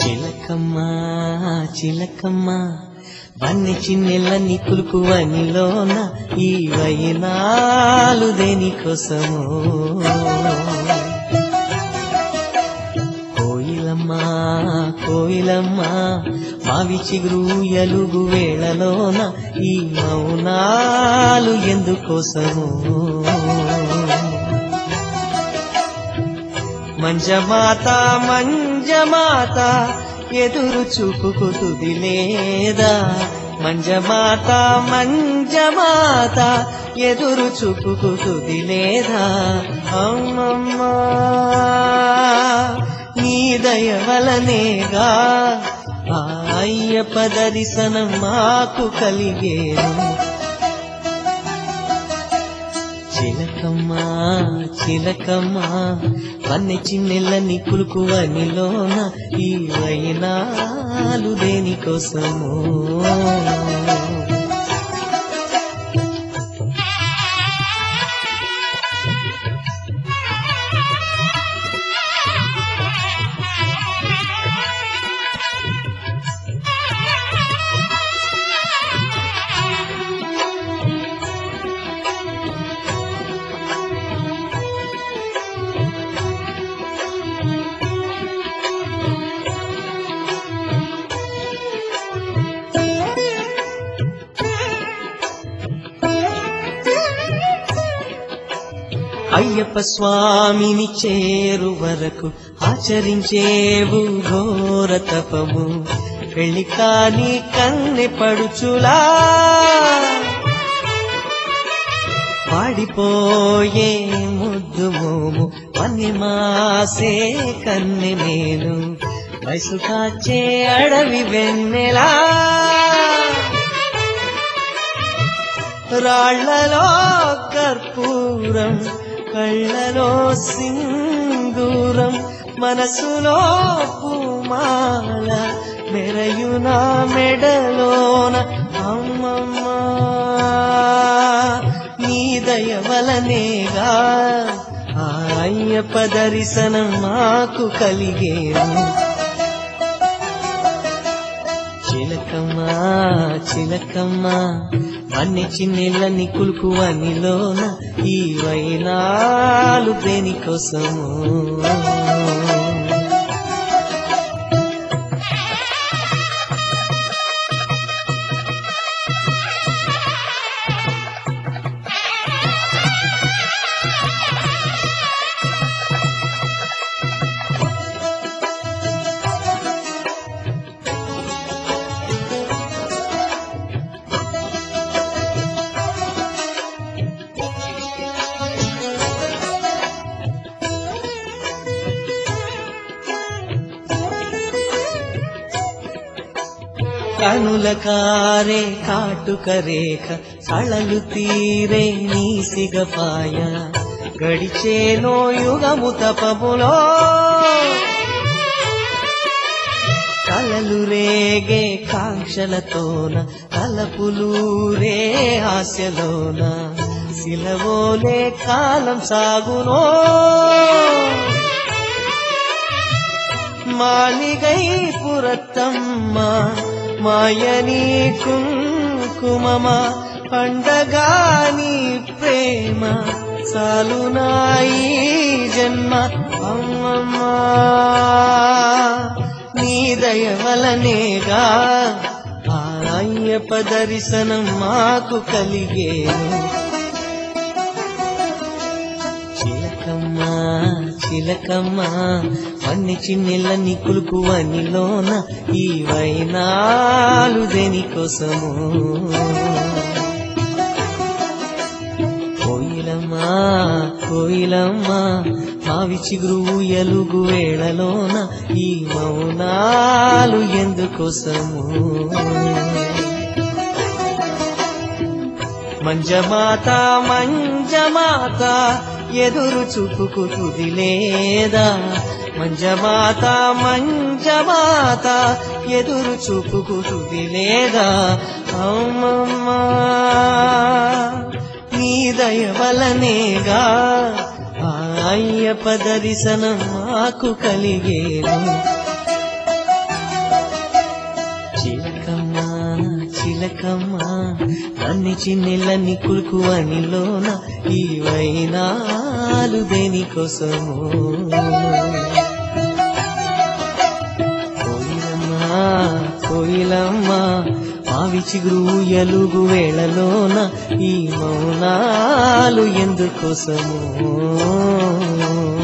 చిలకమ్మ చిలకమ్మ వన్నె చిన్నెల్లని కులుకువనిలోన ఈ వైనాలు దేనికోసమో కోయిలమ్మ కోయిలమ్మ మావి చిగురు ఎలుగు వేళలోన ఈ మౌనాలు ఎందుకోసమో మంజమాత మంజమాత ఎదురు చూపుకు తుది లేదా మంజమాత మంజమాత ఎదురు చూపుకు తుది లేదా అమ్మమ్మ నీ దయ వలనేగా ఆ అయ్యప్ప దర్శనం మాకు కలిగేను చిలకమ్మ చిలకమ్మ వన్నె చిన్నెల్లని కులుకువనిలోన ఈ వైనాలు దేనికోసమో అయ్యప్ప స్వామిని చేరు వరకు ఆచరించేవు ఘోర తపము పెళ్లి కాని కన్నె పడుచులా పాడిపోయే ముద్దు మోము వన్నె మాసే కన్నె మేను వయసు కాచే అడవి వెన్నెలా రాళ్లలో కర్పూరం కళ్ళలో సింధూరం మనసులో పూమాల మెరయునా మెడలోన అమ్మమ్మ నీ దయ వలనేగా ఆ అయ్యప్ప దర్శనం మాకు కలిగేను చిలకమ్మ చిలకమ్మ వన్నె చిన్నెల్లని కులుకువనిలోన ఈ వైనాలు దేనికోసమో కనుల కారే కాటుక రేఖ కళలు తీరే నీ సిగపాయ గడిచేనో యుగము తపములో కలలు రేగే కాంక్షలతోన తలపులూరే ఆశలోన సిలవోలే కాలం సాగునో మాలిగై పురత్తమ్మ మాయనీ కుంకుమమ పండగాని ప్రేమ సాలునాయి జన్మ అమ్మమ్మ నీ దయ వలనేగా ఆ అయ్యప్ప దర్శనం మాకు కలిగేను చిలకమ్మ చిలకమ్మ వన్నె చిన్నెల్లని కులుకువనిలోన ఈ వైనాలు దేనికోసమో కోయిలమ్మ కోయిలమ్మ మావి చిగురు ఎలుగు వేళలోన ఈ మౌనాలు ఎందుకోసమో మంజమాత మంజమాత ఎదురు చూపుకు తుది లేదా మంజమాత మంజమాత ఎదురు చూపుకు తుది లేదా అమ్మమ్మ నీ దయ వలనేగా ఆ అయ్యప్ప దర్శనం మాకు కలిగేను చిలకమ్మ అన్ని చిన్నెళ్ళని కులుకు అనిలోన ఈ వైనాలు దేనికోసము కోయిలమ్మ మావి చిగురు ఎలుగు వేళలోన ఈ మౌనాలు ఎందుకోసము